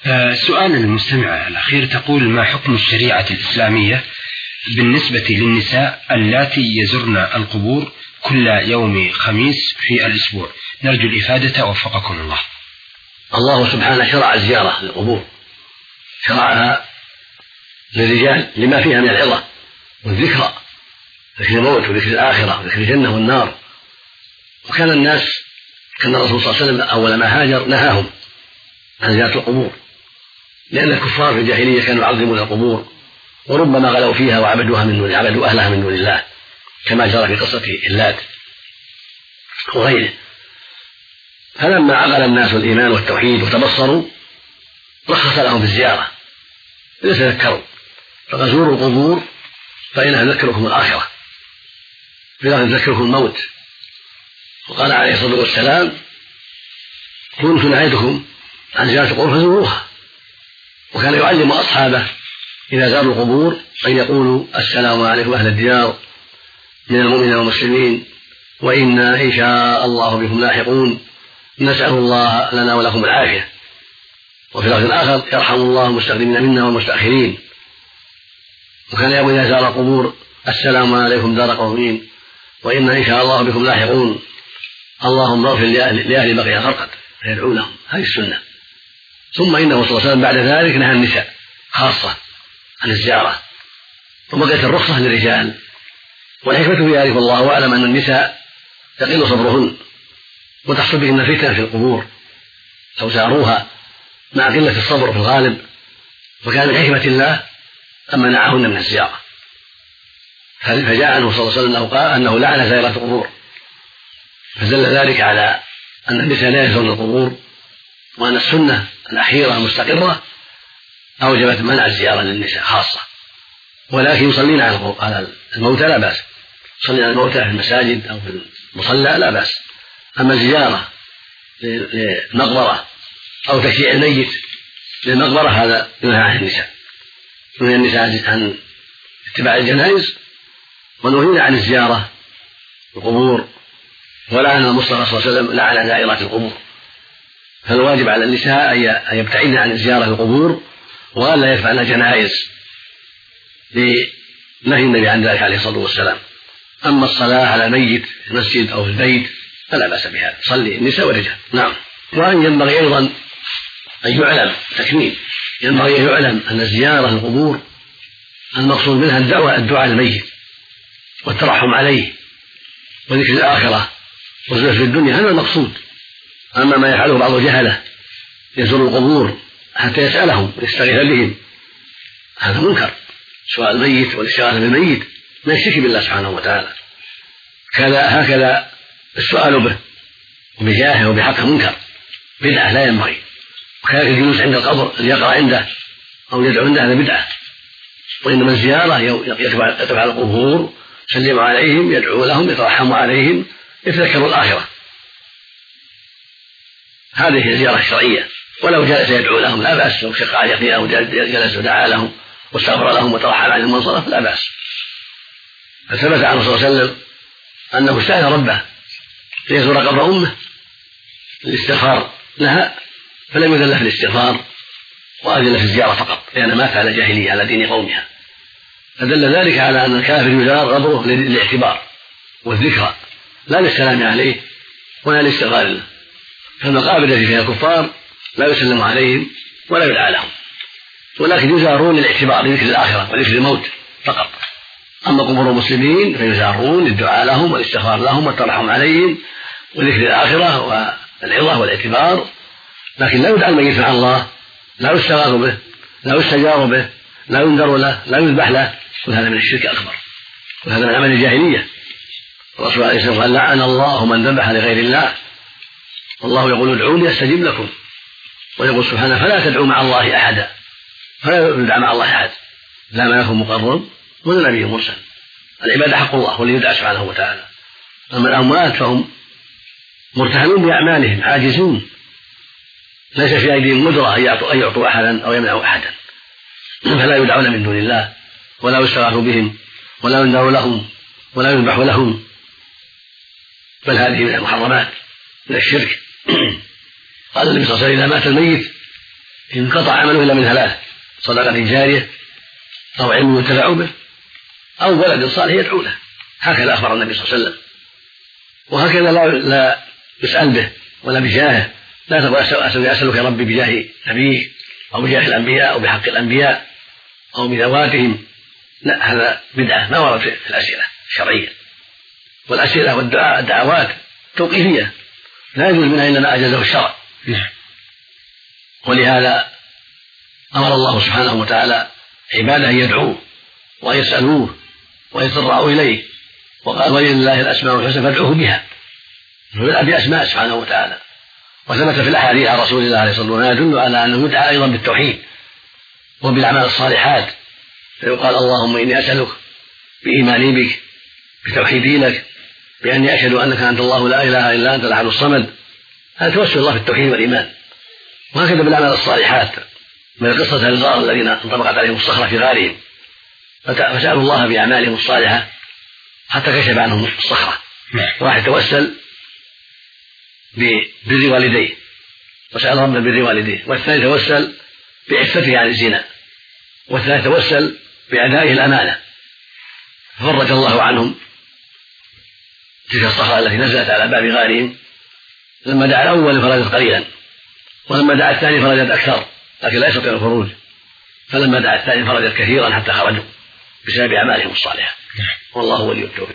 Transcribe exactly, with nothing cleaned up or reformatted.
آه سؤال المستمع الأخير تقول: ما حكم الشريعة الإسلامية بالنسبة للنساء اللاتي يزرن القبور كل يوم خميس في الأسبوع؟ نرجو الإفادة وفقكم الله. الله سبحانه شرع الزيارة للقبور، شرعها للرجال لما فيها من العظة والذكرى، ذكر الموت وذكر الآخرة وذكر الجنة والنار. وكان الناس كان الرسول صلى الله عليه وسلم أول ما هاجر نهاهم عن زيارة القبور، لأن الكفار في الجاهلية كانوا يعظمون القبور وربما غلوا فيها وعبدوها من دون عبدوا أهلها من دون الله، كما جرى في قصة اللات وغيره. فلما عقل الناس الإيمان والتوحيد وتبصروا رخص لهم في الزيارة ليتذكروا، فقد زوروا القبور فإنها تذكركم الآخرة، فإنها تذكركم الموت. وقال عليه الصلاة والسلام: كنت نهيتكم عن زيارة القبور فزوروها. وكان يعلم أصحابه إذا زاروا القبور أن يقولوا: السلام عليكم أهل الديار من المؤمنين والمسلمين، وإنا إن شاء الله بكم لاحقون، نسأل الله لنا ولكم العافية. وفي لفظ آخر: يرحم الله المستقدمين منا والمستأخرين. وكان يقول إذا زار القبور: السلام عليكم دار قومين، وإنا إن شاء الله بكم لاحقون، اللهم اغفر لأهل بقية الخرقد، فيدعو لهم. هذه السنة. ثم إنه صلى الله عليه وسلم بعد ذلك نهى النساء خاصة عن الزيارة، وبقيت الرخصة للرجال. والحكمة في ذلك والله أعلم أن النساء يقل صبرهن وتحصل بهن فتنة في القبور لو زاروها مع قلة الصبر في الغالب، وكان من حكمة الله أن منعهن من الزيارة. فجاء عنه صلى الله عليه وسلم أنه قال أنه لعن زائرات القبور، فدل ذلك على أن النساء لا يزورن القبور، وأن السنة الأخيرة المستقرة أوجبت منع الزيارة للنساء خاصة. ولكن يصلين على الموتى لا بأس، يصلين على الموتى في المساجد أو في المصلى لا بأس. أما الزيارة للمقبرة أو تشييع الميت للمقبرة هذا ينهى عن النساء، ينهى النساء عن اتباع الجنائز، ونهينا عن الزيارة القبور. ولعن المصطفى صلى الله عليه وسلم لعن زائرات القبور. فالواجب على النساء أن يبتعدن عن الزيارة القبور وألا يفعلن جنائز لنهي النبي عن ذلك عليه الصلاة والسلام. أما الصلاة على ميت في المسجد أو في البيت فلا بأس بها، صلي النساء والرجال. نعم. وأن ينبغي أيضا أن يعلم تكميل ينبغي أن يعلم أن زيارة القبور المقصود منها الدعوة الدعاء للميت والترحم عليه وذكر الآخرة والزهد في الدنيا، هذا المقصود. أما ما يفعله بعض الجهلة يزور القبور حتى يسألهم ويستغيث بهم هذا منكر. سؤال الميت والاستغاثة بالميت ما يشرك بالله سبحانه وتعالى. كذا هكذا السؤال به وبجاهه وبحقه منكر بدعة لا ينبغي. وكذلك الجلوس عند القبر اللي يقرأ عنده أو يدعو عنده هذا بدعة. وإنما الزيارة يتبع القبور، يسلم عليهم، يدعو لهم، يترحم عليهم، يتذكر الآخرة. هذه هي الزيارة الشرعية. ولو جلس يدعو لهم لا بأس، لو شق على يقين أو جلس ودعا لهم واستغفر لهم وترحم عليهم وانصرف لا بأس. فثبت عنه صلى الله عليه وسلم أنه سأل ربه ليزور قبر أمه الاستغفار لها فلم يذل في الاستغفار وأذن في الزيارة فقط، لأن مات على جاهلية على دين قومها. فدل ذلك على أن الكافر يزار قبره للاعتبار والذكرى لا للسلام عليه ولا للاستغفار له. فالمقابر التي فيها الكفار لا يسلم عليهم ولا يدعى لهم، ولكن يزارون للاعتبار لذكر الآخرة وذكر الموت فقط. أما قبور المسلمين فيزارون للدعاء لهم والاستغفار لهم والترحم عليهم وذكر الآخرة والعظة والاعتبار، لكن لا يدعى الميت مع الله، لا يستغاث به، لا يستجار به، لا ينذر له، لا يذبح له. وهذا من الشرك الأكبر، وهذا من عمل الجاهلية. الرسول عليه الصلاة والسلام قال: لعن الله من ذبح لغير الله. والله يقول: ادعوني أستجب لكم. ويقول سبحانه: فلا تدعوا مع الله أحدا. فلا يدعى مع الله أحد، لا ملك مقرب ولا نبي مرسل. العبادة حق الله والذي يدعى سبحانه وتعالى. أما الأموات فهم مرتهنون بأعمالهم عاجزون، ليس في أيديهم قدرة أن يعطوا أحدا أو يمنعوا أحدا، فلا يدعون من دون الله ولا يستغاث بهم ولا ينذر لهم ولا يذبح لهم، بل هذه من المحرمات من الشرك. قال النبي صلى الله عليه وسلم: إذا مات الميت انقطع عمله إلا من ثلاث: صدقة جارية، أو علم ينتفع به، أو ولد صالح يدعو له. هكذا أخبر النبي صلى الله عليه وسلم. وهكذا لا, لا يسأل به ولا بجاهه. لا تقول أسألك يا ربي بجاه نبيه أو بجاه الأنبياء أو بحق الأنبياء أو بذواتهم. لا، هذا بدعة ما ورد في الأسئلة الشرعية. والأسئلة والدعاء الدعوات توقيفية لا يجوز منها إلا ما أجازه الشرع. ولهذا أمر الله سبحانه وتعالى عباده أن يدعوه وأن يسألوه ويتضرعوا إليه، وقال: ولله الأسماء الحسنى فادعوه بها. فبدأ بأسماء سبحانه وتعالى. وثبت في الأحاديث عن رسول الله عليه الصلاة والسلام يدل على أنه يدعى أيضا بالتوحيد وبالأعمال الصالحات، فيقال: اللهم إني أسألك بإيماني بك، بتوحيدي لك، بأني أشهد أنك أنت الله لا إله إلا أنت الأحد الصمد. هذا توسل الله في التوحيد والإيمان. وهكذا بالأعمال الصالحات، من قصة الغار الذين انطبقت عليهم الصخرة في غارهم، فسألوا الله بأعمالهم الصالحة حتى كشف عنهم الصخرة. واحد توسل ببر والديه وسأل ربنا بر والديه، والثاني توسل بعفته عن الزنا، والثالث توسل بأدائه الأمانة، فرج الله عنهم تلك الصخرة التي نزلت على باب غارهم. لما دعا الأول فرجت قليلا، ولما دعا الثاني فرجت أكثر لكن لا يستطيع الخروج، فلما دعا الثاني فرجت كثيرا حتى خرجوا بسبب أعمالهم الصالحة. والله ولي التوفيق.